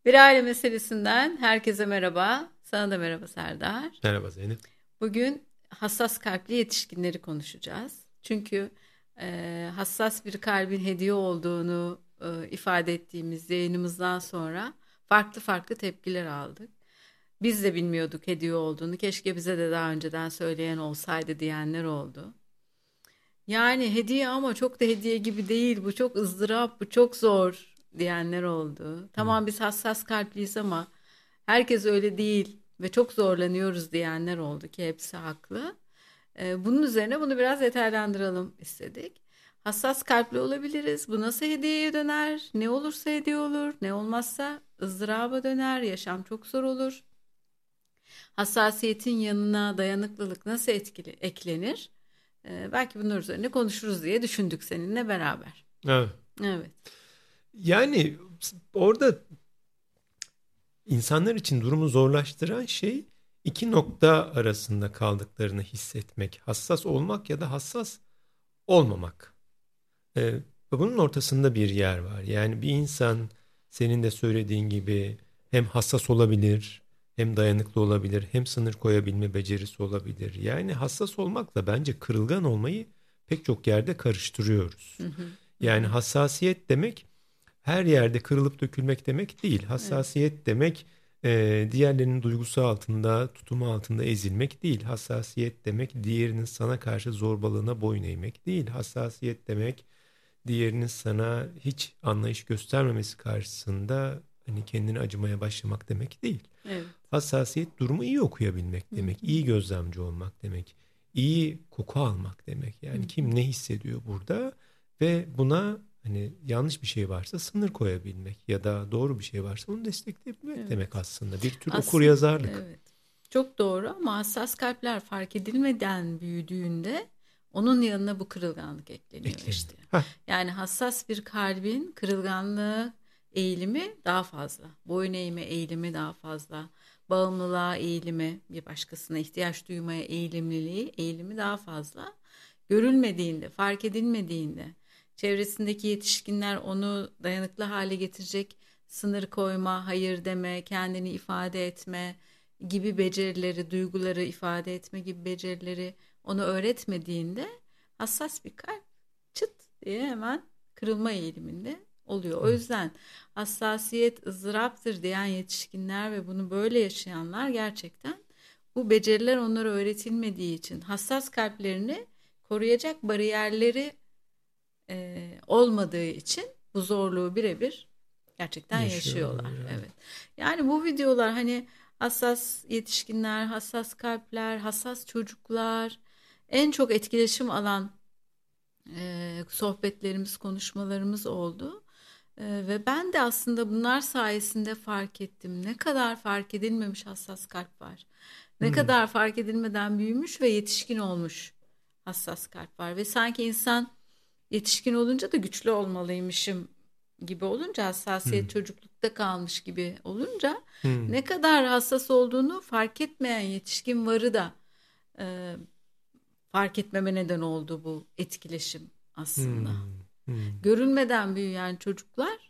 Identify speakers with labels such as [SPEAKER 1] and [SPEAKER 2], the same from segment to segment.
[SPEAKER 1] Bir aile meselesinden herkese merhaba. Sana da merhaba Serdar.
[SPEAKER 2] Merhaba Zeynep.
[SPEAKER 1] Bugün hassas kalpli yetişkinleri konuşacağız. Çünkü hassas bir kalbin hediye olduğunu ifade ettiğimiz yayınımızdan sonra farklı farklı tepkiler aldık. Biz de bilmiyorduk hediye olduğunu. Keşke bize de daha önceden söyleyen olsaydı diyenler oldu. Yani hediye ama çok da hediye gibi değil. Bu çok ızdırap, bu çok zor diyenler oldu.
[SPEAKER 2] Hmm.
[SPEAKER 1] Tamam biz hassas kalpliyiz ama herkes öyle değil ve çok zorlanıyoruz diyenler oldu ki hepsi haklı. Bunun üzerine bunu biraz detaylandıralım istedik. Hassas kalpli olabiliriz. Bu nasıl hediyeye döner? Ne olursa hediye olur, ne olmazsa ızdıraba döner. Yaşam çok zor olur. Hassasiyetin yanına dayanıklılık nasıl eklenir? Belki bunlar üzerine konuşuruz diye düşündük seninle beraber.
[SPEAKER 2] Evet.
[SPEAKER 1] Evet.
[SPEAKER 2] Yani orada insanlar için durumu zorlaştıran şey iki nokta arasında kaldıklarını hissetmek. Hassas olmak ya da hassas olmamak. Bunun ortasında bir yer var. Yani bir insan senin de söylediğin gibi hem hassas olabilir, hem dayanıklı olabilir, hem sınır koyabilme becerisi olabilir. Yani hassas olmakla bence kırılgan olmayı pek çok yerde karıştırıyoruz.
[SPEAKER 1] Hı hı, hı
[SPEAKER 2] Yani
[SPEAKER 1] hı.
[SPEAKER 2] hassasiyet demek her yerde kırılıp dökülmek demek değil.
[SPEAKER 1] Evet.
[SPEAKER 2] Hassasiyet demek diğerlerinin duygusu altında, tutumu altında ezilmek değil. Hassasiyet demek diğerinin sana karşı zorbalığına boyun eğmek değil. Hassasiyet demek diğerinin sana hiç anlayış göstermemesi karşısında hani kendini acımaya başlamak demek değil.
[SPEAKER 1] Evet.
[SPEAKER 2] Hassasiyet durumu iyi okuyabilmek
[SPEAKER 1] Hı
[SPEAKER 2] demek,
[SPEAKER 1] hı,
[SPEAKER 2] iyi gözlemci olmak demek, iyi koku almak demek.
[SPEAKER 1] hı
[SPEAKER 2] Yani
[SPEAKER 1] hı.
[SPEAKER 2] kim ne hissediyor burada ve buna hani yanlış bir şey varsa sınır koyabilmek ya da doğru bir şey varsa onu destekleyebilmek demek
[SPEAKER 1] Evet.
[SPEAKER 2] aslında. Bir tür
[SPEAKER 1] Aslında
[SPEAKER 2] okuryazarlık.
[SPEAKER 1] evet. Çok doğru ama hassas kalpler fark edilmeden büyüdüğünde onun yanına bu kırılganlık ekleniyor
[SPEAKER 2] Ekleniyor.
[SPEAKER 1] işte.
[SPEAKER 2] Heh.
[SPEAKER 1] Yani hassas bir kalbin kırılganlığı eğilimi daha fazla. Boyun eğme eğilimi daha fazla. Bağımlılığa eğilimi, bir başkasına ihtiyaç duymaya eğilimi daha fazla. Görülmediğinde, fark edilmediğinde, çevresindeki yetişkinler onu dayanıklı hale getirecek sınır koyma, hayır deme, kendini ifade etme gibi becerileri, duyguları ifade etme gibi becerileri ona öğretmediğinde hassas bir kalp çıt diye hemen kırılma eğiliminde oluyor. O
[SPEAKER 2] Evet.
[SPEAKER 1] yüzden hassasiyet ızdıraptır diyen yetişkinler ve bunu böyle yaşayanlar gerçekten bu beceriler onlara öğretilmediği için hassas kalplerini koruyacak bariyerleri olmadığı için bu zorluğu birebir gerçekten
[SPEAKER 2] Yaşıyorlar
[SPEAKER 1] yaşıyorlar.
[SPEAKER 2] yani.
[SPEAKER 1] Evet. Yani bu videolar hani hassas yetişkinler, hassas kalpler, hassas çocuklar en çok etkileşim alan sohbetlerimiz, konuşmalarımız oldu. Ve ben de aslında bunlar sayesinde fark ettim. Ne kadar fark edilmemiş hassas kalp var. Ne
[SPEAKER 2] Hmm.
[SPEAKER 1] kadar fark edilmeden büyümüş ve yetişkin olmuş hassas kalp var. Ve sanki insan yetişkin olunca da güçlü olmalıymışım gibi olunca
[SPEAKER 2] Hmm.
[SPEAKER 1] hassasiyet çocuklukta kalmış gibi olunca
[SPEAKER 2] Hmm.
[SPEAKER 1] ne kadar hassas olduğunu fark etmeyen yetişkin varı da e, fark etmeme neden oldu bu etkileşim aslında.
[SPEAKER 2] Hmm. Hmm.
[SPEAKER 1] Görünmeden büyüyen çocuklar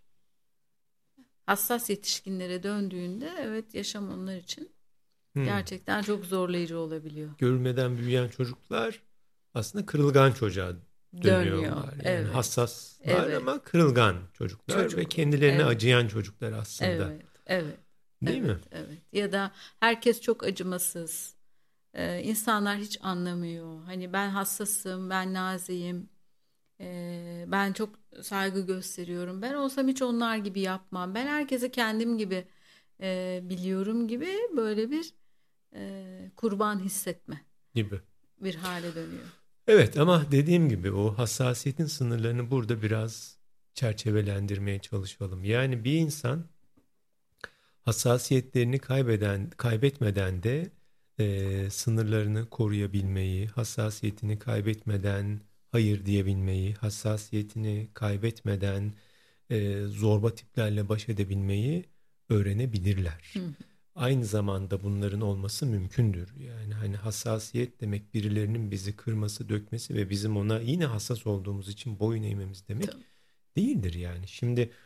[SPEAKER 1] hassas yetişkinlere döndüğünde evet yaşam onlar için
[SPEAKER 2] Hmm.
[SPEAKER 1] gerçekten çok zorlayıcı olabiliyor.
[SPEAKER 2] Görülmeden büyüyen çocuklar aslında kırılgan çocuğa
[SPEAKER 1] Dönüyor.
[SPEAKER 2] dönüyorlar. Yani
[SPEAKER 1] Evet.
[SPEAKER 2] hassaslar
[SPEAKER 1] Evet.
[SPEAKER 2] ama kırılgan çocuklar ve
[SPEAKER 1] Çocuk.
[SPEAKER 2] kendilerine
[SPEAKER 1] Evet.
[SPEAKER 2] acıyan çocuklar aslında.
[SPEAKER 1] Evet. Evet.
[SPEAKER 2] Değil
[SPEAKER 1] Evet.
[SPEAKER 2] mi?
[SPEAKER 1] Evet. Ya da herkes çok acımasız. İnsanlar hiç anlamıyor. Hani ben hassasım, ben naziyim, ben çok saygı gösteriyorum. Ben olsam hiç onlar gibi yapmam. Ben herkese kendim gibi biliyorum gibi böyle bir kurban hissetme
[SPEAKER 2] Gibi.
[SPEAKER 1] bir hale dönüyor.
[SPEAKER 2] Evet ama dediğim gibi o hassasiyetin sınırlarını burada biraz çerçevelendirmeye çalışalım. Yani bir insan hassasiyetlerini kaybetmeden de sınırlarını koruyabilmeyi, hassasiyetini kaybetmeden hayır diyebilmeyi, hassasiyetini kaybetmeden zorba tiplerle baş edebilmeyi öğrenebilirler.
[SPEAKER 1] Hı
[SPEAKER 2] Aynı zamanda bunların olması mümkündür. Yani hani hassasiyet demek birilerinin bizi kırması, dökmesi ve bizim ona yine hassas olduğumuz için boyun eğmemiz demek
[SPEAKER 1] hı.
[SPEAKER 2] değildir yani. Şimdi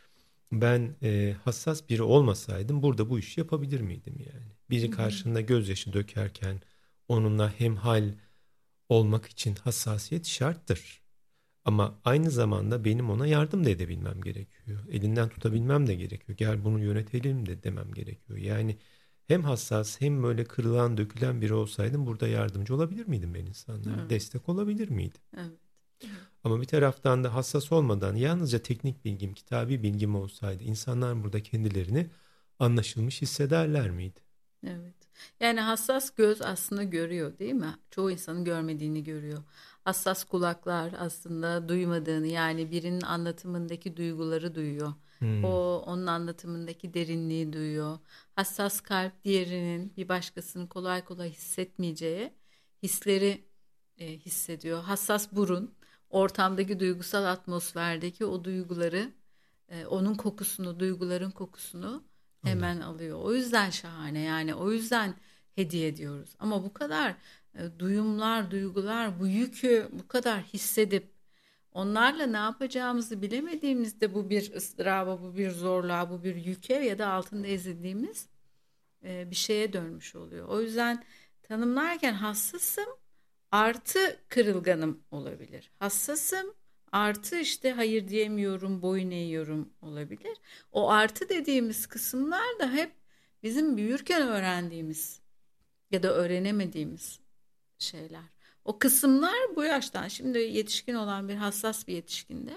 [SPEAKER 2] Ben hassas biri olmasaydım burada bu işi yapabilir miydim yani?
[SPEAKER 1] Hı
[SPEAKER 2] Biri
[SPEAKER 1] hı.
[SPEAKER 2] karşında gözyaşı dökerken onunla hemhal olmak için hassasiyet şarttır. Ama aynı zamanda benim ona yardım da edebilmem gerekiyor. Elinden tutabilmem de gerekiyor. Gel bunu yönetelim de demem gerekiyor. Yani hem hassas hem böyle kırılan dökülen biri olsaydım burada yardımcı olabilir miydim ben insanlara?
[SPEAKER 1] Evet.
[SPEAKER 2] Destek olabilir miydim?
[SPEAKER 1] Evet. Evet.
[SPEAKER 2] Ama bir taraftan da hassas olmadan yalnızca teknik bilgim, kitabi bilgim olsaydı insanlar burada kendilerini anlaşılmış hissederler miydi?
[SPEAKER 1] Evet. Yani hassas göz aslında görüyor, değil mi? Çoğu insanın görmediğini görüyor. Hassas kulaklar aslında duymadığını, yani birinin anlatımındaki duyguları duyuyor.
[SPEAKER 2] Hmm,
[SPEAKER 1] Onun anlatımındaki derinliği duyuyor. Hassas kalp diğerinin, bir başkasının kolay kolay hissetmeyeceği hisleri hissediyor. Hassas burun ortamdaki duygusal atmosferdeki o duyguları, onun kokusunu, duyguların kokusunu
[SPEAKER 2] anladım.
[SPEAKER 1] hemen alıyor. O yüzden şahane, yani o yüzden hediye ediyoruz. Ama bu kadar duyumlar, duygular, bu yükü bu kadar hissedip onlarla ne yapacağımızı bilemediğimizde bu bir ıstıraba, bu bir zorluğa, bu bir yüke ya da altında ezildiğimiz bir şeye dönmüş oluyor. O yüzden tanımlarken hassasım artı kırılganım olabilir. Hassasım artı işte hayır diyemiyorum, boyun eğiyorum olabilir. O artı dediğimiz kısımlar da hep bizim büyürken öğrendiğimiz ya da öğrenemediğimiz şeyler. O kısımlar bu yaştan, şimdi yetişkin olan bir hassas bir yetişkinde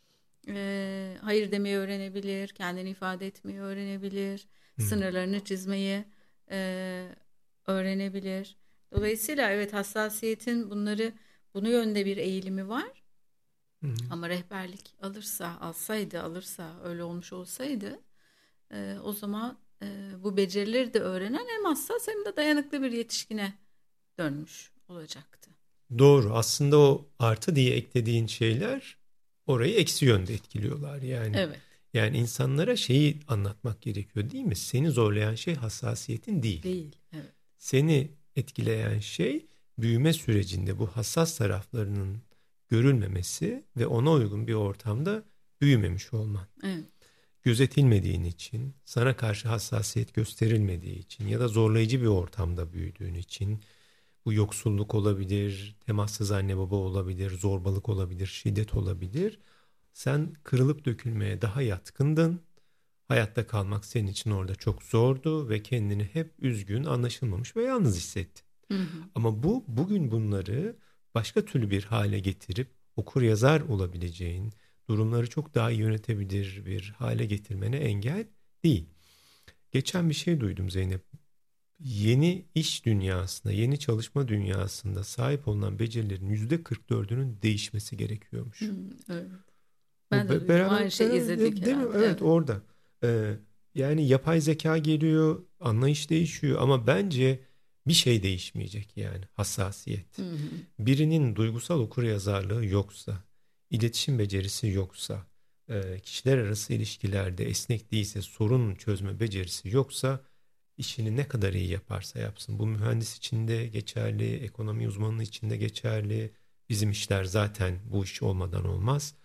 [SPEAKER 1] hayır demeyi öğrenebilir, kendini ifade etmeyi öğrenebilir,
[SPEAKER 2] Hmm,
[SPEAKER 1] sınırlarını çizmeyi e, öğrenebilir. Dolayısıyla evet, hassasiyetin bunu yönde bir eğilimi var.
[SPEAKER 2] hmm.
[SPEAKER 1] Ama rehberlik alırsa, öyle olmuş olsaydı o zaman bu becerileri de öğrenen hem hassas hem de dayanıklı bir yetişkine dönmüş olacaktı.
[SPEAKER 2] Doğru. Aslında o artı diye eklediğin şeyler orayı eksi yönde etkiliyorlar.
[SPEAKER 1] Evet,
[SPEAKER 2] Yani insanlara şeyi anlatmak gerekiyor değil mi? Seni zorlayan şey hassasiyetin değil.
[SPEAKER 1] değil. Evet.
[SPEAKER 2] Seni etkileyen şey büyüme sürecinde bu hassas taraflarının görülmemesi ve ona uygun bir ortamda büyümemiş olman.
[SPEAKER 1] Evet.
[SPEAKER 2] Gözetilmediğin için, sana karşı hassasiyet gösterilmediği için ya da zorlayıcı bir ortamda büyüdüğün için bu yoksulluk olabilir, temassız anne baba olabilir, zorbalık olabilir, şiddet olabilir. Sen kırılıp dökülmeye daha yatkındın. Hayatta kalmak senin için orada çok zordu ve kendini hep üzgün, anlaşılmamış ve yalnız hissettin.
[SPEAKER 1] Hı hı.
[SPEAKER 2] Ama bugün bunları başka türlü bir hale getirip okur yazar olabileceğin, durumları çok daha iyi yönetebilir bir hale getirmene engel değil. Geçen bir şey duydum Zeynep. Yeni iş dünyasında, yeni çalışma dünyasında sahip olunan becerilerin %44'ünün değişmesi gerekiyormuş.
[SPEAKER 1] Evet.
[SPEAKER 2] Bu
[SPEAKER 1] Ben de duydum.
[SPEAKER 2] beraber,
[SPEAKER 1] Aynı şeyi izledik
[SPEAKER 2] değil mi?
[SPEAKER 1] herhalde.
[SPEAKER 2] Evet,
[SPEAKER 1] Evet.
[SPEAKER 2] orada. Yani yapay zeka geliyor, anlayış değişiyor ama bence bir şey değişmeyecek yani hassasiyet.
[SPEAKER 1] Hı hı.
[SPEAKER 2] Birinin duygusal okuryazarlığı yoksa, iletişim becerisi yoksa, kişiler arası ilişkilerde esnek değilse, sorun çözme becerisi yoksa işini ne kadar iyi yaparsa yapsın. Bu mühendis için de geçerli, ekonomi uzmanı için de geçerli. Bizim işler zaten bu iş olmadan olmaz.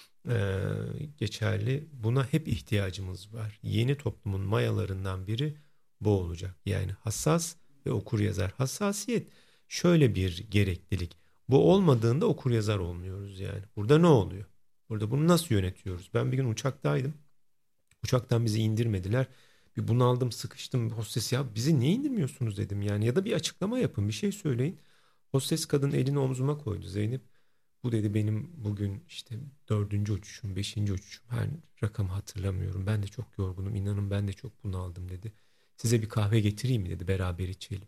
[SPEAKER 2] Geçerli. Buna hep ihtiyacımız var. Yeni toplumun mayalarından biri bu olacak. Yani hassas ve okuryazar. Hassasiyet şöyle bir gereklilik. Bu olmadığında okuryazar olmuyoruz yani. Burada ne oluyor? Burada bunu nasıl yönetiyoruz? Ben bir gün uçaktaydım. Uçaktan bizi indirmediler. Bir bunaldım, sıkıştım. Hostes ya bizi niye indirmiyorsunuz dedim yani. Ya da bir açıklama yapın, bir şey söyleyin. Hostes kadın elini omzuma koydu. Zeynep, bu dedi benim bugün işte dördüncü uçuşum, beşinci uçuşum. Her rakamı hatırlamıyorum. Ben de çok yorgunum. İnanın ben de çok bunaldım dedi. Size bir kahve getireyim mi dedi, beraber içelim.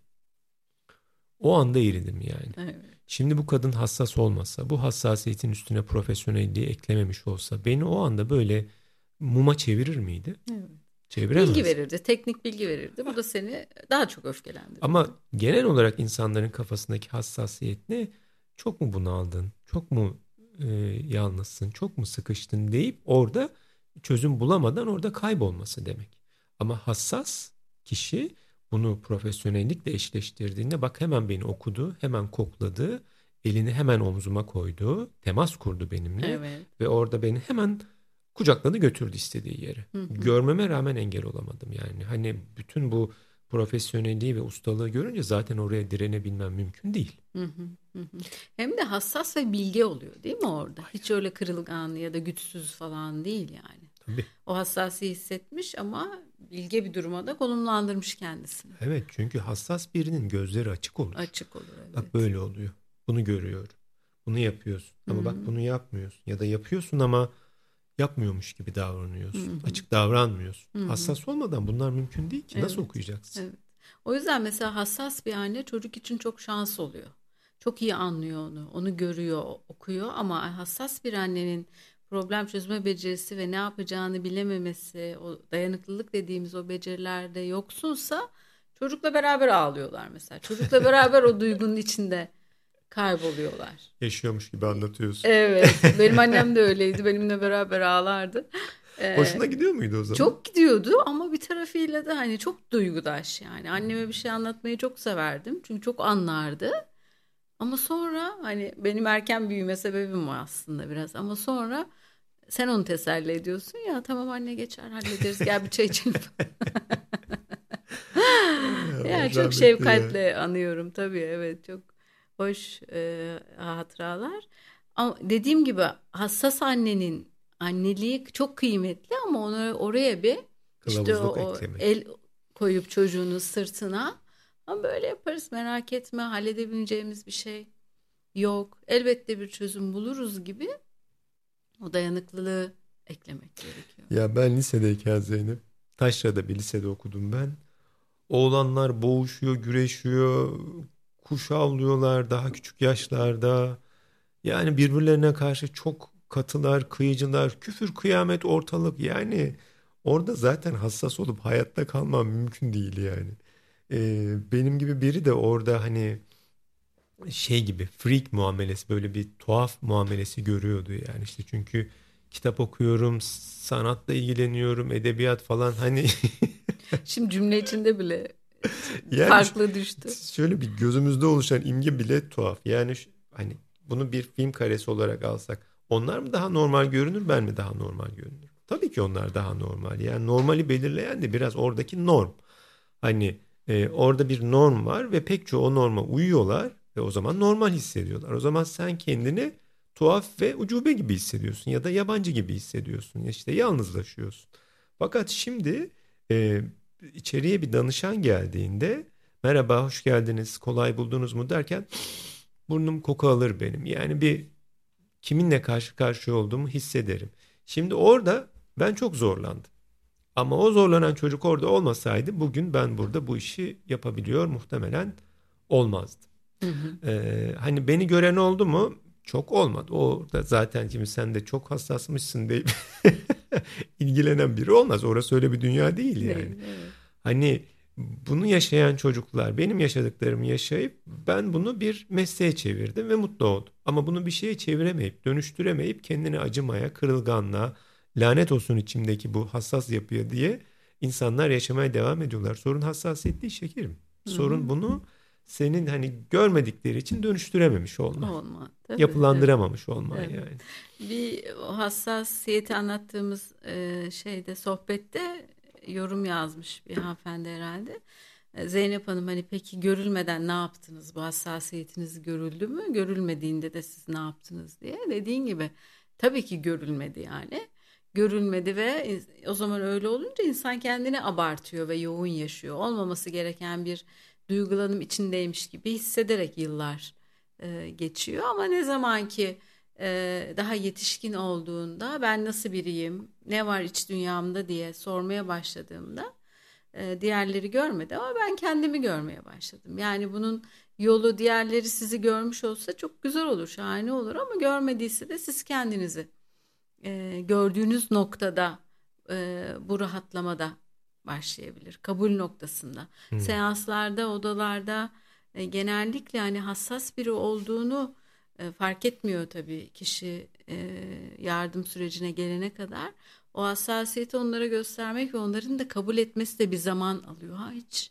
[SPEAKER 2] O anda eridim yani.
[SPEAKER 1] Evet.
[SPEAKER 2] Şimdi bu kadın hassas olmasa, bu hassasiyetin üstüne profesyonelliği eklememiş olsa beni o anda böyle muma çevirir miydi?
[SPEAKER 1] Evet. Bilgi
[SPEAKER 2] Çeviremez.
[SPEAKER 1] verirdi, teknik bilgi verirdi. Bu da seni daha çok öfkelendirirdi.
[SPEAKER 2] Ama genel olarak insanların kafasındaki hassasiyet ne? Çok mu bunaldın? Çok mu yalnızsın? Çok mu sıkıştın deyip orada çözüm bulamadan orada kaybolması demek. Ama hassas kişi bunu profesyonellikle eşleştirdiğinde bak hemen beni okudu, hemen kokladı, elini hemen omzuma koydu, temas kurdu benimle
[SPEAKER 1] Evet.
[SPEAKER 2] ve orada beni hemen Kucakladı götürdü istediği yere.
[SPEAKER 1] Hı hı.
[SPEAKER 2] Görmeme rağmen engel olamadım yani. Hani bütün bu profesyonelliği ve ustalığı görünce zaten oraya direnebilmem mümkün değil.
[SPEAKER 1] Hı hı, hı hı. Hem de hassas ve bilge oluyor değil mi orada? Hiç öyle kırılgan ya da güçsüz falan değil yani.
[SPEAKER 2] Tabii.
[SPEAKER 1] O hassasiyeti hissetmiş ama bilge bir duruma da konumlandırmış kendisini.
[SPEAKER 2] Evet, çünkü hassas birinin gözleri açık olur.
[SPEAKER 1] Açık olur,
[SPEAKER 2] Bak
[SPEAKER 1] evet.
[SPEAKER 2] böyle oluyor. Bunu görüyorum. Bunu yapıyorsun.
[SPEAKER 1] Hı
[SPEAKER 2] Ama bak
[SPEAKER 1] hı,
[SPEAKER 2] bunu yapmıyorsun. Ya da yapıyorsun ama yapmıyormuş gibi
[SPEAKER 1] hı
[SPEAKER 2] davranıyorsun.
[SPEAKER 1] hı,
[SPEAKER 2] Açık davranmıyorsun.
[SPEAKER 1] hı hı.
[SPEAKER 2] Hassas olmadan bunlar mümkün değil ki. Nasıl
[SPEAKER 1] Evet,
[SPEAKER 2] okuyacaksın?
[SPEAKER 1] evet. O yüzden mesela hassas bir anne çocuk için çok şans oluyor. Çok iyi anlıyor onu, onu görüyor, okuyor ama hassas bir annenin problem çözme becerisi ve ne yapacağını bilememesi, o dayanıklılık dediğimiz o becerilerde yoksunsa çocukla beraber ağlıyorlar mesela. Çocukla beraber o duygunun içinde kayboluyorlar.
[SPEAKER 2] Yaşıyormuş gibi anlatıyorsun.
[SPEAKER 1] Evet, benim annem de öyleydi. Benimle beraber ağlardı.
[SPEAKER 2] Hoşuna gidiyor muydu o zaman?
[SPEAKER 1] Çok gidiyordu ama bir tarafıyla da hani çok duygudaş yani. Anneme bir şey anlatmayı çok severdim. Çünkü çok anlardı. Ama sonra hani benim erken büyüme sebebim o aslında biraz. Ama sonra sen onu teselli ediyorsun ya, tamam anne geçer hallederiz, gel bir çay içelim.
[SPEAKER 2] Ay Allah
[SPEAKER 1] Yani çok
[SPEAKER 2] rahmetli ya.
[SPEAKER 1] şefkatle anıyorum tabii, evet, çok hoş hatıralar. Ama dediğim gibi hassas annenin anneliği çok kıymetli ama onu oraya bir işte
[SPEAKER 2] Kılavuzluk
[SPEAKER 1] o
[SPEAKER 2] eklemek.
[SPEAKER 1] el koyup çocuğunun sırtına, ama böyle yaparız merak etme, halledebileceğimiz bir şey yok. Elbette bir çözüm buluruz gibi o dayanıklılığı eklemek gerekiyor.
[SPEAKER 2] Ya ben lisedeyken Zeynep, Taşra'da bir lisede okudum ben. Oğlanlar boğuşuyor, güreşiyor, kuş avlıyorlar daha küçük yaşlarda. Yani birbirlerine karşı çok katılar, kıyıcılar, küfür kıyamet ortalık. Yani orada zaten hassas olup hayatta kalmam mümkün değil yani. Benim gibi biri de orada hani şey gibi freak muamelesi, böyle bir tuhaf muamelesi görüyordu yani, işte çünkü kitap okuyorum, sanatla ilgileniyorum, edebiyat falan hani.
[SPEAKER 1] Şimdi cümle içinde bile
[SPEAKER 2] Yani
[SPEAKER 1] farklı düştü.
[SPEAKER 2] şöyle bir gözümüzde oluşan imge bile tuhaf. Yani hani bunu bir film karesi olarak alsak, onlar mı daha normal görünür, ben mi daha normal görünür? Tabii ki onlar daha normal. Yani normali belirleyen de biraz oradaki norm. Hani orada bir norm var ve pek çoğu o norma uyuyorlar ve o zaman normal hissediyorlar. O zaman sen kendini tuhaf ve ucube gibi hissediyorsun ya da yabancı gibi hissediyorsun. Ya işte yalnızlaşıyorsun. Fakat şimdi e, içeriye bir danışan geldiğinde merhaba, hoş geldiniz, kolay buldunuz mu derken burnum koku alır benim. Yani bir kiminle karşı karşıya olduğumu hissederim. Şimdi orada ben çok zorlandım. Ama o zorlanan çocuk orada olmasaydı bugün ben burada bu işi yapabiliyor muhtemelen olmazdı.
[SPEAKER 1] Hı hı.
[SPEAKER 2] Hani beni gören oldu mu? Çok olmadı. O da zaten şimdi sen de çok hassasmışsın deyip ilgilenen biri olmaz. Orası öyle bir dünya değil yani.
[SPEAKER 1] Değil, evet.
[SPEAKER 2] Hani bunu yaşayan çocuklar benim yaşadıklarımı yaşayıp ben bunu bir mesleğe çevirdim ve mutlu oldum. Ama bunu bir şeye çeviremeyip, dönüştüremeyip kendini acımaya, kırılganlığa, lanet olsun içimdeki bu hassas yapıya diye insanlar yaşamaya devam ediyorlar. Sorun hassasiyet değil şekerim.
[SPEAKER 1] Hı
[SPEAKER 2] Sorun
[SPEAKER 1] hı.
[SPEAKER 2] bunu senin hani görmedikleri için dönüştürememiş olman.
[SPEAKER 1] Olma. Tabii, evet.
[SPEAKER 2] Yapılandıramamış olman
[SPEAKER 1] Evet.
[SPEAKER 2] yani.
[SPEAKER 1] Bir o hassasiyeti anlattığımız şeyde, sohbette yorum yazmış bir hanımefendi herhalde. Zeynep Hanım, hani peki görülmeden ne yaptınız? Bu hassasiyetiniz görüldü mü? Görülmediğinde de siz ne yaptınız diye. Dediğin gibi tabii ki görülmedi yani. Görülmedi ve o zaman öyle olunca insan kendini abartıyor ve yoğun yaşıyor. Olmaması gereken bir duygulanım içindeymiş gibi hissederek yıllar geçiyor. Ama ne zaman ki daha yetişkin olduğunda ben nasıl biriyim, ne var iç dünyamda diye sormaya başladığımda diğerleri görmedi ama ben kendimi görmeye başladım. Yani bunun yolu diğerleri sizi görmüş olsa çok güzel olur, şahane olur ama görmediyse de siz kendinizi gördüğünüz noktada bu rahatlamada başlayabilir. Kabul noktasında.
[SPEAKER 2] Hmm.
[SPEAKER 1] Seanslarda, odalarda genellikle hani hassas biri olduğunu fark etmiyor tabii kişi yardım sürecine gelene kadar. O hassasiyeti onlara göstermek ve onların da kabul etmesi de bir zaman alıyor. Ha,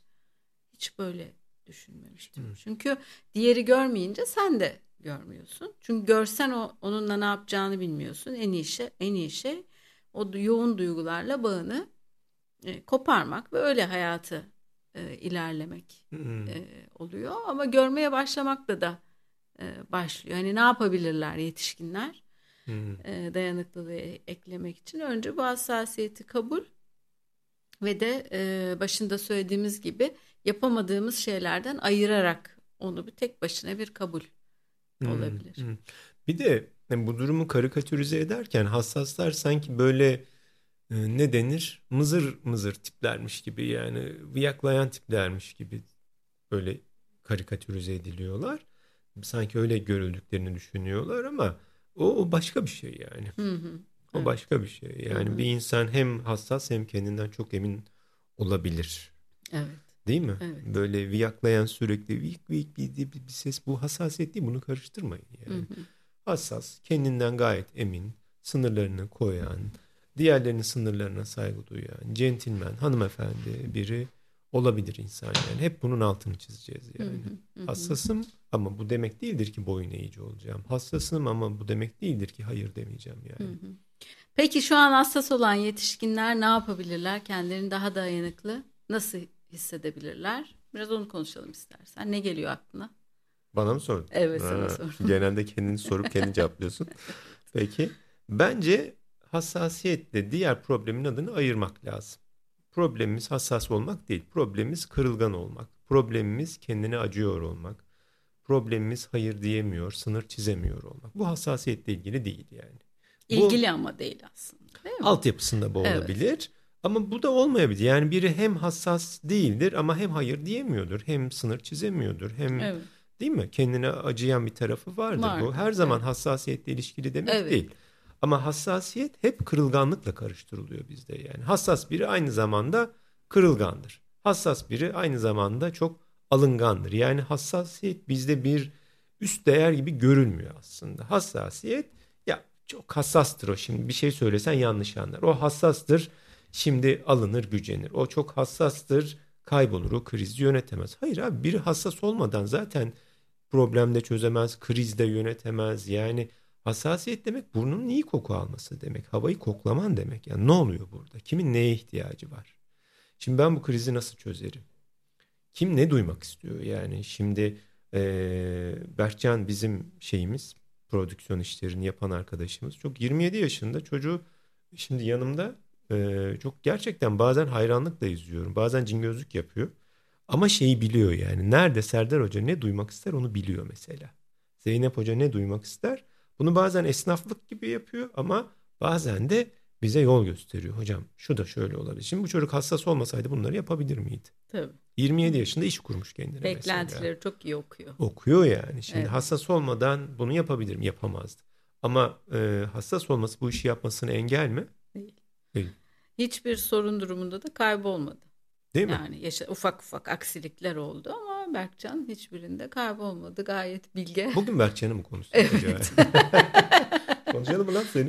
[SPEAKER 1] hiç böyle düşünmemiştim.
[SPEAKER 2] Hmm.
[SPEAKER 1] Çünkü diğeri görmeyince sen de görmüyorsun. Çünkü görsen onunla ne yapacağını bilmiyorsun. En iyi şey o yoğun duygularla bağını koparmak ve öyle hayatı ilerlemek oluyor. Ama görmeye başlamakla da başlıyor. Hani ne yapabilirler yetişkinler dayanıklılığı eklemek için? Önce bu hassasiyeti kabul ve de başında söylediğimiz gibi yapamadığımız şeylerden ayırarak onu bir tek başına bir kabul olabilir.
[SPEAKER 2] Bir de bu durumu karikatürize ederken hassaslar sanki böyle ne denir? Mızır mızır tiplermiş gibi, yani viyaklayan tiplermiş gibi böyle karikatürize ediliyorlar. Sanki öyle görüldüklerini düşünüyorlar ama o başka bir şey yani. O
[SPEAKER 1] Evet.
[SPEAKER 2] başka bir şey. Yani bir insan hem hassas hem kendinden çok emin olabilir.
[SPEAKER 1] Evet.
[SPEAKER 2] Değil mi?
[SPEAKER 1] Evet.
[SPEAKER 2] Böyle viyaklayan, sürekli vik vik bir ses, bu hassasiyet değil, bunu karıştırmayın yani. Hassas, kendinden gayet emin, sınırlarını koyan, diğerlerinin sınırlarına saygı duyan, centilmen, hanımefendi biri olabilir insan yani. Hep bunun altını çizeceğiz yani. Hassasım ama bu demek değildir ki boyun eğici olacağım. Hassasım ama bu demek değildir ki hayır demeyeceğim yani.
[SPEAKER 1] Peki şu an hassas olan yetişkinler ne yapabilirler? Kendilerini daha dayanıklı nasıl hissedebilirler? Biraz onu konuşalım istersen. Ne geliyor aklına?
[SPEAKER 2] Bana mı sordun?
[SPEAKER 1] Evet, sana sordum.
[SPEAKER 2] Genelde kendini sorup kendi cevaplıyorsun. Peki. Bence hassasiyetle diğer problemin adını ayırmak lazım. Problemimiz hassas olmak değil. Problemimiz kırılgan olmak. Problemimiz kendine acıyor olmak. Problemimiz hayır diyemiyor, sınır çizemiyor olmak. Bu hassasiyetle ilgili değil yani.
[SPEAKER 1] İlgili ama değil aslında, değil mi?
[SPEAKER 2] Altyapısında bu olabilir. Evet. Ama bu da olmayabilir. Yani biri hem hassas değildir ama hem hayır diyemiyordur. Hem sınır çizemiyordur. Hem değil mi? Kendine acıyan bir tarafı vardır. Bu her zaman hassasiyetle ilişkili demek değil. Ama hassasiyet hep kırılganlıkla karıştırılıyor bizde yani. Hassas biri aynı zamanda kırılgandır. Hassas biri aynı zamanda çok alıngandır. Yani hassasiyet bizde bir üst değer gibi görülmüyor aslında. Hassasiyet ya çok hassastır o, şimdi bir şey söylesen yanlış anlar. O hassastır, şimdi alınır gücenir. O çok hassastır, kaybolur, o krizi yönetemez. Hayır abi, biri hassas olmadan zaten problemde çözemez, krizde yönetemez. Yani hassasiyet demek burnunun iyi koku alması demek. Havayı koklaman demek. Yani ne oluyor burada? Kimin neye ihtiyacı var? Şimdi ben bu krizi nasıl çözerim? Kim ne duymak istiyor? Yani şimdi Berkcan bizim şeyimiz, prodüksiyon işlerini yapan arkadaşımız. Çok 27 yaşında çocuğu şimdi yanımda, çok gerçekten bazen hayranlıkla izliyorum. Bazen cingözlük yapıyor. Ama şeyi biliyor yani. Nerede Serdar Hoca ne duymak ister onu biliyor mesela. Zeynep Hoca ne duymak ister? Bunu bazen esnaflık gibi yapıyor ama bazen de bize yol gösteriyor. Hocam şu da şöyle olabilir. Şimdi bu çocuk hassas olmasaydı bunları yapabilir miydi?
[SPEAKER 1] Tabii.
[SPEAKER 2] 27 yaşında iş kurmuş kendine
[SPEAKER 1] Beklentileri
[SPEAKER 2] mesela.
[SPEAKER 1] çok iyi okuyor.
[SPEAKER 2] Okuyor yani. Şimdi hassas olmadan bunu yapabilir mi? Yapamazdı. Ama hassas olması bu işi yapmasına engel mi? Değil.
[SPEAKER 1] Hiçbir sorun durumunda da kaybolmadı.
[SPEAKER 2] Değil mi?
[SPEAKER 1] Yani ufak ufak aksilikler oldu ama Berkcan hiçbirinde kaybolmadı. Gayet bilge.
[SPEAKER 2] Bugün Berkcan'ı mı konuştuk?
[SPEAKER 1] Evet.
[SPEAKER 2] Konuşalım mı lan seni?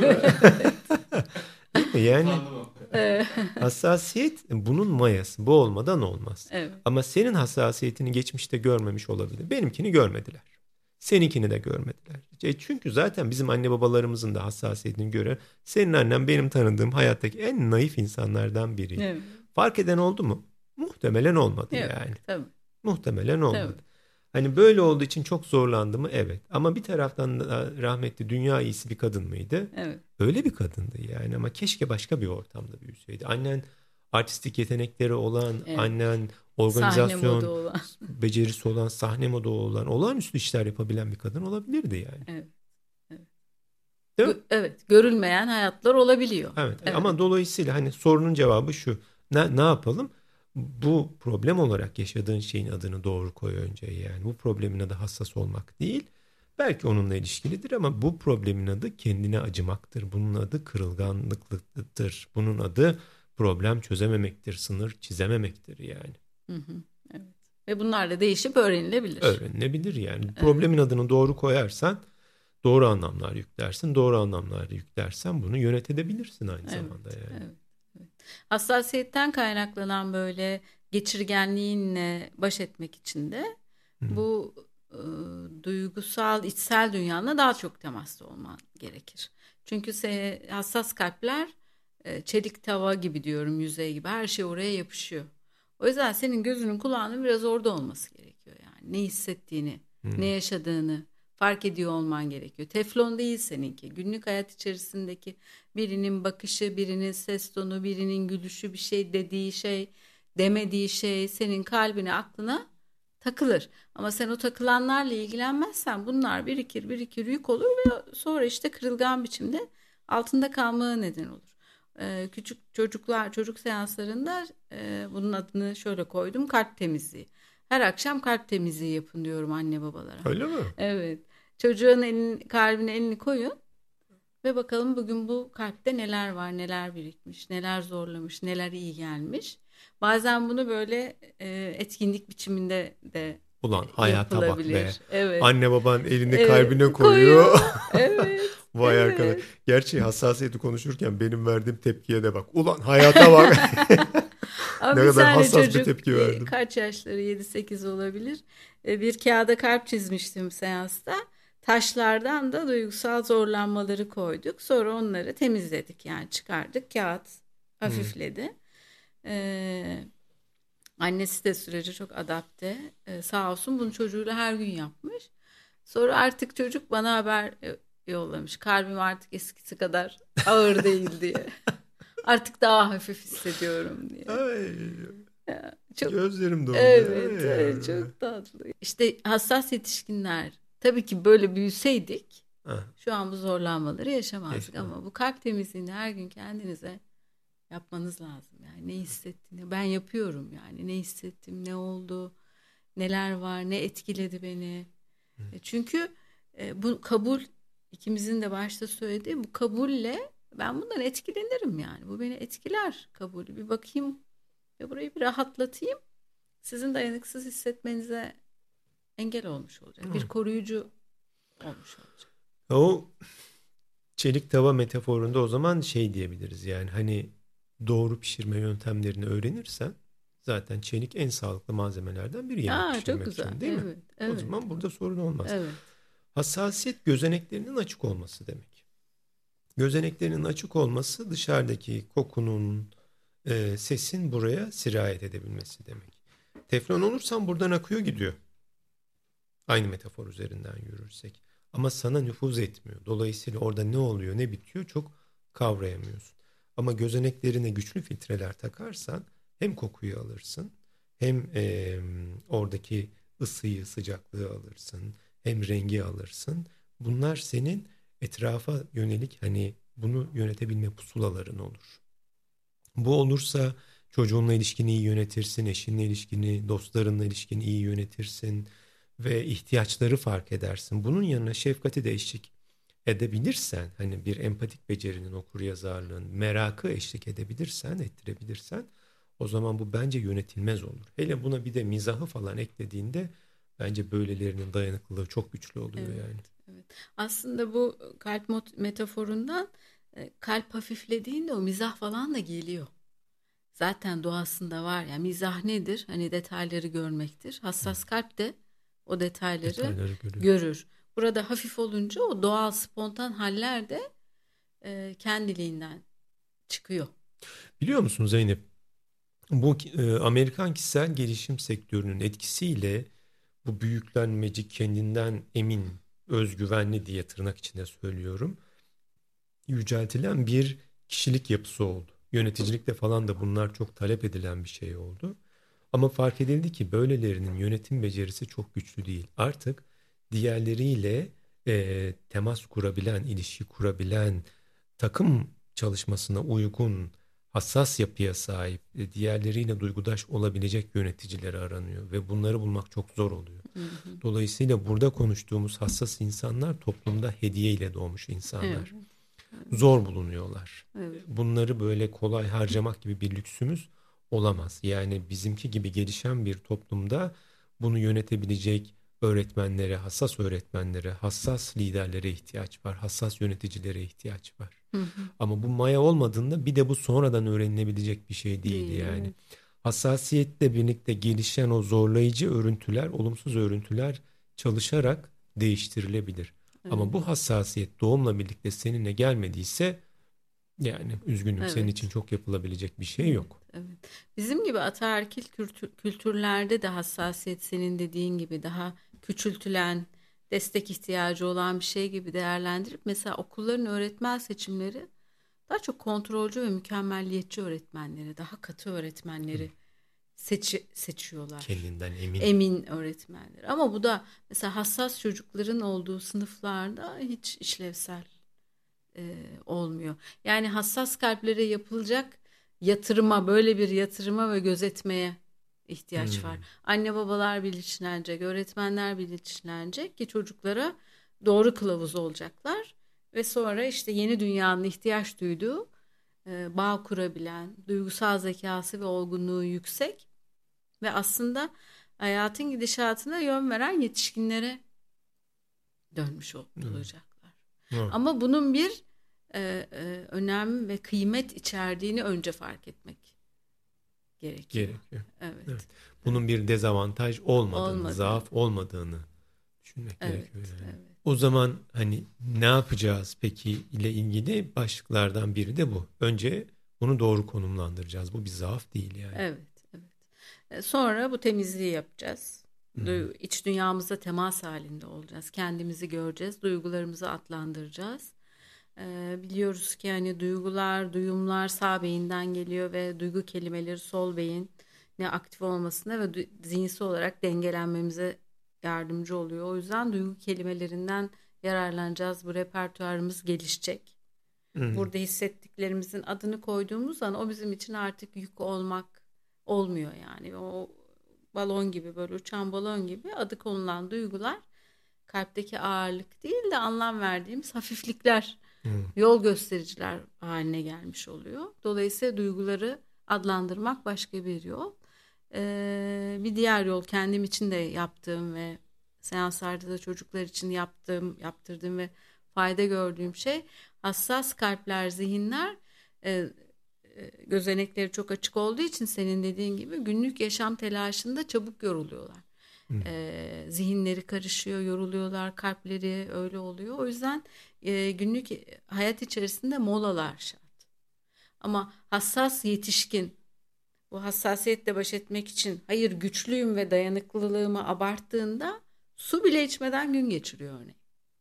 [SPEAKER 2] Yani hassasiyet bunun mayası. Bu olmadan olmaz.
[SPEAKER 1] Evet.
[SPEAKER 2] Ama senin hassasiyetini geçmişte görmemiş olabilir. Benimkini görmediler. Seninkini de görmediler. Çünkü zaten bizim anne babalarımızın da hassasiyetini gören, senin annen benim tanıdığım hayattaki en naif insanlardan biri.
[SPEAKER 1] Evet.
[SPEAKER 2] Fark eden oldu mu? Muhtemelen olmadı yani.
[SPEAKER 1] Tabii.
[SPEAKER 2] Muhtemelen olmadı.
[SPEAKER 1] Tabii.
[SPEAKER 2] Hani böyle olduğu için çok zorlandı mı? Evet. Ama bir taraftan da rahmetli dünya iyisi bir kadın mıydı?
[SPEAKER 1] Evet.
[SPEAKER 2] Öyle bir kadındı yani, ama keşke başka bir ortamda büyüseydi. Annen artistik yetenekleri olan, annen organizasyon becerisi olan, sahne modu olan, olağanüstü işler yapabilen bir kadın olabilirdi yani.
[SPEAKER 1] Evet. Evet.
[SPEAKER 2] Değil mi?
[SPEAKER 1] Evet. Görülmeyen hayatlar olabiliyor.
[SPEAKER 2] Evet. Ama dolayısıyla hani sorunun cevabı şu. Ne yapalım? Bu problem olarak yaşadığın şeyin adını doğru koy önce yani. Bu problemin adı hassas olmak değil. Belki onunla ilişkilidir ama bu problemin adı kendine acımaktır. Bunun adı kırılganlıktır. Bunun adı problem çözememektir, sınır çizememektir yani.
[SPEAKER 1] Evet. Ve bunlar da değişip öğrenilebilir.
[SPEAKER 2] Öğrenilebilir yani. Evet. Problemin adını doğru koyarsan doğru anlamlar yüklersin. Doğru anlamlar yüklersen bunu yönetebilirsin aynı zamanda yani.
[SPEAKER 1] Evet. Hassasiyetten kaynaklanan böyle geçirgenliğinle baş etmek için de bu duygusal, içsel dünyanla daha çok temaslı olman gerekir. Çünkü hassas kalpler çelik tava gibi diyorum, yüzey gibi, her şey oraya yapışıyor. O yüzden senin gözünün kulağının biraz orada olması gerekiyor yani. Ne hissettiğini, ne yaşadığını fark ediyor olman gerekiyor. Teflon değil seninki. Günlük hayat içerisindeki birinin bakışı, birinin ses tonu, birinin gülüşü, bir şey dediği şey, demediği şey senin kalbine, aklına takılır. Ama sen o takılanlarla ilgilenmezsen bunlar birikir birikir, yük olur ve sonra işte kırılgan biçimde altında kalmaya neden olur. Küçük çocuklar, çocuk seanslarında bunun adını şöyle koydum: kalp temizliği. Her akşam kalp temizliği yapın diyorum anne babalara.
[SPEAKER 2] Öyle mi?
[SPEAKER 1] Evet. Çocuğun kalbine elini koyun ve bakalım bugün bu kalpte neler var, neler birikmiş, neler zorlamış, neler iyi gelmiş. Bazen bunu böyle etkinlik biçiminde de
[SPEAKER 2] Ulan hayata bak be.
[SPEAKER 1] Evet.
[SPEAKER 2] Anne baban elini kalbine koyuyor.
[SPEAKER 1] Evet.
[SPEAKER 2] Vay
[SPEAKER 1] Evet.
[SPEAKER 2] arkadaş. Gerçi hassasiyeti konuşurken benim verdiğim tepkiye de bak. Ulan hayata bak.
[SPEAKER 1] Ama
[SPEAKER 2] Ne
[SPEAKER 1] bir
[SPEAKER 2] kadar
[SPEAKER 1] tane
[SPEAKER 2] hassas bir
[SPEAKER 1] çocuk,
[SPEAKER 2] tepki verdim.
[SPEAKER 1] kaç yaşları, 7-8 olabilir. Bir kağıda kalp çizmiştim seansta. Taşlardan da duygusal zorlanmaları koyduk. Sonra onları temizledik, yani çıkardık. Kağıt hafifledi. Annesi de sürece çok adapte. Sağ olsun, bunu çocuğuyla her gün yapmış. Sonra artık çocuk bana haber yollamış. Kalbim artık eskisi kadar ağır değil diye. Artık daha hafif hissediyorum diye.
[SPEAKER 2] Ay,
[SPEAKER 1] Çok,
[SPEAKER 2] gözlerim doldu.
[SPEAKER 1] evet, evet, çok tatlı. İşte hassas yetişkinler, tabii ki böyle büyüseydik şu an bu zorlanmaları yaşamazdık. Ama bu kalp temizliğini her gün kendinize yapmanız lazım. Yani ne hissettiğini ben yapıyorum, yani ne hissettim, ne oldu, neler var, ne etkiledi beni. Çünkü bu kabul, ikimizin de başta söylediği bu kabulle ben bundan etkilenirim yani. Bu beni etkiler, kabulü. Bir bakayım ve burayı bir rahatlatayım. Sizin dayanıksız hissetmenize engel olmuş olacak. Bir koruyucu olmuş olacak.
[SPEAKER 2] O çelik tava metaforunda o zaman şey diyebiliriz, yani hani doğru pişirme yöntemlerini öğrenirsen zaten çelik en sağlıklı malzemelerden biri yemek
[SPEAKER 1] Çok
[SPEAKER 2] pişirmek
[SPEAKER 1] güzel.
[SPEAKER 2] için, değil mi?
[SPEAKER 1] Evet.
[SPEAKER 2] O zaman burada sorun olmaz.
[SPEAKER 1] Evet.
[SPEAKER 2] Hassasiyet gözeneklerinin açık olması demek. Gözeneklerinin açık olması dışarıdaki kokunun, sesin buraya sirayet edebilmesi demek. Teflon olursan buradan akıyor gidiyor. Aynı metafor üzerinden yürürsek. Ama sana nüfuz etmiyor. Dolayısıyla orada ne oluyor, ne bitiyor çok kavrayamıyorsun. Ama gözeneklerine güçlü filtreler takarsan hem kokuyu alırsın, hem oradaki ısıyı, sıcaklığı alırsın, hem rengi alırsın. Bunlar senin etrafa yönelik hani bunu yönetebilme pusulaların olur. Bu olursa çocuğunla ilişkini iyi yönetirsin, eşinle ilişkini, dostlarınla ilişkini iyi yönetirsin ve ihtiyaçları fark edersin. Bunun yanına şefkati de eşlik edebilirsen, hani bir empatik becerinin, okuryazarlığın, merakı eşlik edebilirsen, ettirebilirsen, o zaman bu bence yönetilmez olur. Hele buna bir de mizahı falan eklediğinde bence böylelerinin dayanıklılığı çok güçlü oluyor yani.
[SPEAKER 1] Evet. Aslında bu kalp metaforundan kalp hafiflediğinde o mizah falan da geliyor. Zaten doğasında var. Yani mizah nedir? Hani detayları görmektir. Hassas kalp de o detayları görür. Burada hafif olunca o doğal, spontan haller de kendiliğinden çıkıyor.
[SPEAKER 2] Biliyor musun Zeynep? Bu Amerikan kişisel gelişim sektörünün etkisiyle bu büyüklenmeci, kendinden emin, özgüvenli diye tırnak içinde söylüyorum, yüceltilen bir kişilik yapısı oldu. Yöneticilikte falan da bunlar çok talep edilen bir şey oldu. Ama fark edildi ki böylelerinin yönetim becerisi çok güçlü değil. Artık diğerleriyle temas kurabilen, ilişki kurabilen, takım çalışmasına uygun, hassas yapıya sahip, diğerleriyle duygudaş olabilecek yöneticileri aranıyor ve bunları bulmak çok zor oluyor. Dolayısıyla burada konuştuğumuz hassas insanlar toplumda hediye ile doğmuş insanlar. Zor bulunuyorlar. Evet. Bunları böyle kolay harcamak gibi bir lüksümüz olamaz. Yani bizimki gibi gelişen bir toplumda bunu yönetebilecek öğretmenlere, hassas öğretmenlere, hassas liderlere ihtiyaç var. Hassas yöneticilere ihtiyaç var. Ama bu maya olmadığında bir de bu sonradan öğrenilebilecek bir şey değil yani. Evet. Hassasiyetle birlikte gelişen o zorlayıcı örüntüler, olumsuz örüntüler çalışarak değiştirilebilir. Evet. Ama bu hassasiyet doğumla birlikte seninle gelmediyse Yani üzgünüm, senin için
[SPEAKER 1] Evet.
[SPEAKER 2] çok yapılabilecek bir şey
[SPEAKER 1] Evet,
[SPEAKER 2] yok.
[SPEAKER 1] evet. Bizim gibi ataerkil kültürlerde de hassasiyet senin dediğin gibi daha küçültülen, destek ihtiyacı olan bir şey gibi değerlendirip mesela okulların öğretmen seçimleri daha çok kontrolcü ve mükemmelliyetçi öğretmenleri, daha katı öğretmenleri seçiyorlar.
[SPEAKER 2] Kendinden emin.
[SPEAKER 1] Emin öğretmenleri. Ama bu da mesela hassas çocukların olduğu sınıflarda hiç işlevsel olmuyor. Yani hassas kalplere yapılacak yatırıma, böyle bir yatırıma ve gözetmeye ihtiyaç var.
[SPEAKER 2] Hmm.
[SPEAKER 1] Anne babalar bilinçlenecek, öğretmenler bilinçlenecek ki çocuklara doğru kılavuz olacaklar ve sonra işte yeni dünyanın ihtiyaç duyduğu bağ kurabilen, duygusal zekası ve olgunluğu yüksek ve aslında hayatın gidişatına yön veren yetişkinlere dönmüş
[SPEAKER 2] Hmm.
[SPEAKER 1] olacaklar.
[SPEAKER 2] Evet.
[SPEAKER 1] Ama bunun bir önem ve kıymet içerdiğini önce fark etmek gerekiyor.
[SPEAKER 2] Gerekiyor. Evet.
[SPEAKER 1] Evet, evet.
[SPEAKER 2] Bunun bir dezavantaj olmadığını,
[SPEAKER 1] Olmadı.
[SPEAKER 2] zaaf olmadığını düşünmek gerekiyor
[SPEAKER 1] Evet,
[SPEAKER 2] yani.
[SPEAKER 1] evet.
[SPEAKER 2] O zaman hani ne yapacağız peki ile ilgili başlıklardan biri de bu. Önce bunu doğru konumlandıracağız. Bu bir zaaf değil yani.
[SPEAKER 1] Evet, evet. Sonra bu temizliği yapacağız.
[SPEAKER 2] Hı hı.
[SPEAKER 1] İç dünyamızda temas halinde olacağız. Kendimizi göreceğiz, duygularımızı adlandıracağız. Biliyoruz ki hani duygular, duyumlar sağ beyinden geliyor ve duygu kelimeleri sol beyin ne aktif olmasına ve zihinsel olarak dengelenmemize yardımcı oluyor. O yüzden duygu kelimelerinden yararlanacağız. Bu repertuarımız gelişecek.
[SPEAKER 2] Hı hı.
[SPEAKER 1] Burada hissettiklerimizin adını koyduğumuz an o bizim için artık yük olmak olmuyor yani. O balon gibi, böyle uçan balon gibi adı konulan duygular kalpteki ağırlık değil de anlam verdiğimiz hafiflikler,
[SPEAKER 2] Hı.
[SPEAKER 1] yol göstericiler haline gelmiş oluyor. Dolayısıyla duyguları adlandırmak başka bir yol. Bir diğer yol kendim için de yaptığım ve seanslarda da çocuklar için yaptırdığım ve fayda gördüğüm şey, hassas kalpler, zihinler e, gözenekleri çok açık olduğu için senin dediğin gibi günlük yaşam telaşında çabuk yoruluyorlar.
[SPEAKER 2] Hı.
[SPEAKER 1] Zihinleri karışıyor, yoruluyorlar, kalpleri öyle oluyor. O yüzden günlük hayat içerisinde molalar şart. Ama hassas yetişkin bu hassasiyetle baş etmek için hayır güçlüyüm ve dayanıklılığımı abarttığında su bile içmeden gün geçiriyor örneğin.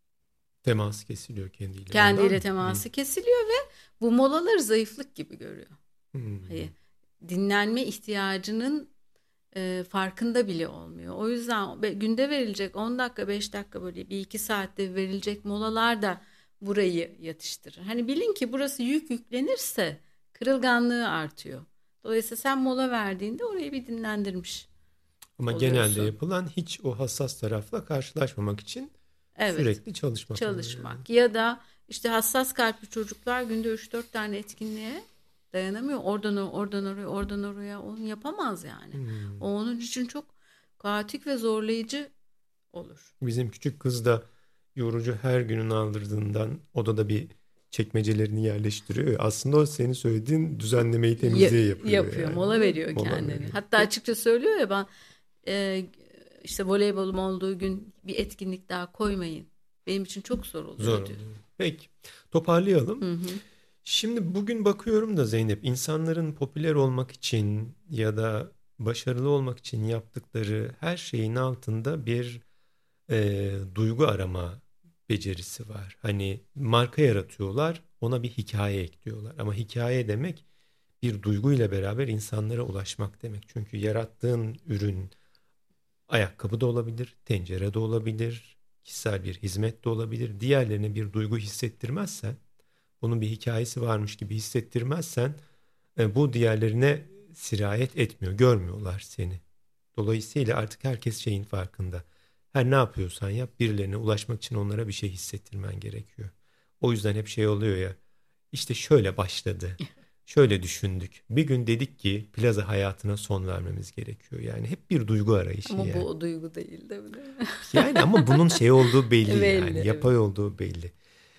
[SPEAKER 2] Temas kesiliyor kendiyle. Ondan
[SPEAKER 1] Kendiyle
[SPEAKER 2] mı? Hı.
[SPEAKER 1] teması kesiliyor ve bu molaları zayıflık gibi görüyor.
[SPEAKER 2] Hı.
[SPEAKER 1] Hayır, dinlenme ihtiyacının farkında bile olmuyor. O yüzden günde verilecek 10 dakika 5 dakika böyle bir iki saatte verilecek molalar da burayı yatıştırır. Hani bilin ki burası yüklenirse kırılganlığı artıyor. Dolayısıyla sen mola verdiğinde orayı bir dinlendirmiş
[SPEAKER 2] Ama genelde
[SPEAKER 1] oluyorsun.
[SPEAKER 2] yapılan hiç o hassas tarafla karşılaşmamak için
[SPEAKER 1] Evet,
[SPEAKER 2] sürekli çalışmak oluyor yani.
[SPEAKER 1] çalışmak ya da işte hassas kalpli çocuklar günde 3-4 tane etkinliğe dayanamıyor. Oradan oraya, oradan oraya onu yapamaz yani.
[SPEAKER 2] Hmm.
[SPEAKER 1] O onun için çok kaotik ve zorlayıcı olur.
[SPEAKER 2] Bizim küçük kız da yorucu her günün aldırdığından odada bir çekmecelerini yerleştiriyor. Aslında o senin söylediğin düzenlemeyi, temizliği yapıyor
[SPEAKER 1] Yapıyor,
[SPEAKER 2] yani.
[SPEAKER 1] mola veriyor
[SPEAKER 2] Mola
[SPEAKER 1] kendini.
[SPEAKER 2] veriyor.
[SPEAKER 1] Hatta açıkça söylüyor ya, ben e, işte voleybolum olduğu gün bir etkinlik daha koymayın. Benim için çok zor
[SPEAKER 2] Zor
[SPEAKER 1] oluyor diyor.
[SPEAKER 2] oluyor. Peki, toparlayalım.
[SPEAKER 1] Hı hı.
[SPEAKER 2] Şimdi bugün bakıyorum da Zeynep, insanların popüler olmak için ya da başarılı olmak için yaptıkları her şeyin altında bir duygu arama becerisi var. Hani marka yaratıyorlar, ona bir hikaye ekliyorlar. Ama hikaye demek bir duyguyla beraber insanlara ulaşmak demek. Çünkü yarattığın ürün ayakkabı da olabilir, tencere de olabilir, kişisel bir hizmet de olabilir. Diğerlerine bir duygu hissettirmezsen, bunun bir hikayesi varmış gibi hissettirmezsen bu diğerlerine sirayet etmiyor, görmüyorlar seni. Dolayısıyla artık herkes şeyin farkında. Her ne yapıyorsan yap, birilerine ulaşmak için onlara bir şey hissettirmen gerekiyor. O yüzden hep şey oluyor ya, işte şöyle başladı, şöyle düşündük. Bir gün dedik ki plaza hayatına son vermemiz gerekiyor. Yani hep bir duygu arayışı
[SPEAKER 1] Ama bu
[SPEAKER 2] yani.
[SPEAKER 1] o duygu değil değil mi?
[SPEAKER 2] Yani ama bunun şey olduğu belli
[SPEAKER 1] Belli,
[SPEAKER 2] yani,
[SPEAKER 1] evet.
[SPEAKER 2] yapay olduğu belli.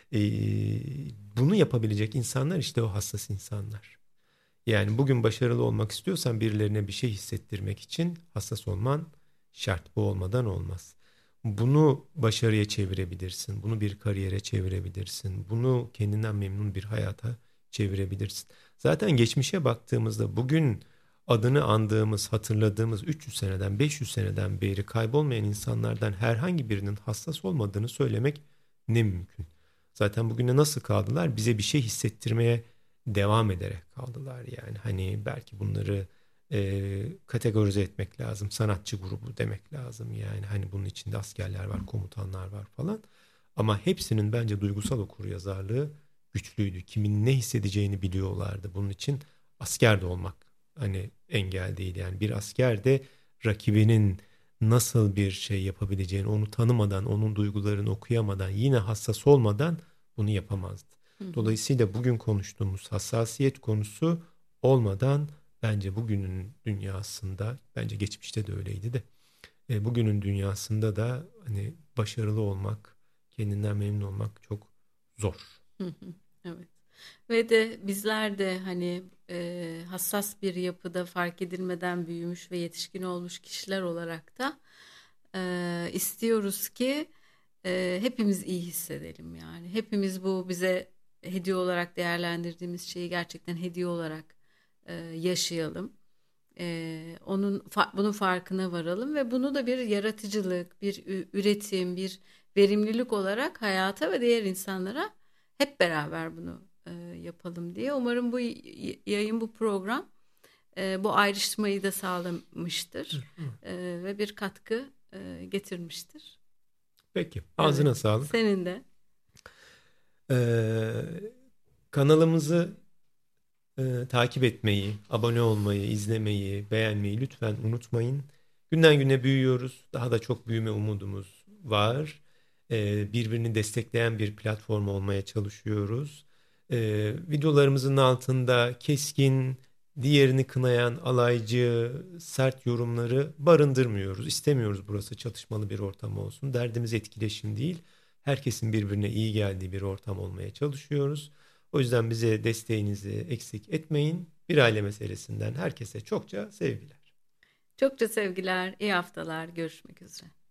[SPEAKER 2] Bunu yapabilecek insanlar işte o hassas insanlar. Yani bugün başarılı olmak istiyorsan birilerine bir şey hissettirmek için hassas olman şart. Bu olmadan olmaz. Bunu başarıya çevirebilirsin. Bunu bir kariyere çevirebilirsin. Bunu kendinden memnun bir hayata çevirebilirsin. Zaten geçmişe baktığımızda bugün adını andığımız, hatırladığımız 300 seneden, 500 seneden beri kaybolmayan insanlardan herhangi birinin hassas olmadığını söylemek ne mümkün. Zaten bugüne nasıl kaldılar? Bize bir şey hissettirmeye devam ederek kaldılar yani. Hani belki bunları kategorize etmek lazım. Sanatçı grubu demek lazım yani. Hani bunun içinde askerler var, komutanlar var falan. Ama hepsinin bence duygusal okuryazarlığı güçlüydü. Kimin ne hissedeceğini biliyorlardı. Bunun için asker de olmak hani engel değil. Yani bir asker de rakibinin nasıl bir şey yapabileceğini onu tanımadan, onun duygularını okuyamadan, yine hassas olmadan bunu yapamazdı. Dolayısıyla bugün konuştuğumuz hassasiyet konusu olmadan bence bugünün dünyasında, bence geçmişte de öyleydi de, bugünün dünyasında da hani başarılı olmak, kendinden memnun olmak çok zor.
[SPEAKER 1] Evet. Ve de bizler de hani hassas bir yapıda fark edilmeden büyümüş ve yetişkin olmuş kişiler olarak da istiyoruz ki hepimiz iyi hissedelim yani. Hepimiz bu bize hediye olarak değerlendirdiğimiz şeyi gerçekten hediye olarak yaşayalım. Bunun farkına varalım ve bunu da bir yaratıcılık, bir üretim, bir verimlilik olarak hayata ve diğer insanlara hep beraber bunu yapalım diye. Umarım bu yayın, bu program bu ayrışmayı da sağlamıştır ve bir katkı getirmiştir.
[SPEAKER 2] Peki, ağzına
[SPEAKER 1] Evet,
[SPEAKER 2] sağlık.
[SPEAKER 1] senin de.
[SPEAKER 2] Kanalımızı takip etmeyi, abone olmayı, izlemeyi, beğenmeyi lütfen unutmayın. Günden güne büyüyoruz. Daha da çok büyüme umudumuz var. Birbirini destekleyen bir platform olmaya çalışıyoruz. Videolarımızın altında keskin, diğerini kınayan, alaycı, sert yorumları barındırmıyoruz. İstemiyoruz burası çatışmalı bir ortam olsun. Derdimiz etkileşim değil. Herkesin birbirine iyi geldiği bir ortam olmaya çalışıyoruz. O yüzden bize desteğinizi eksik etmeyin. Bir aile meselesinden herkese çokça sevgiler.
[SPEAKER 1] Çokça sevgiler, iyi haftalar, görüşmek üzere.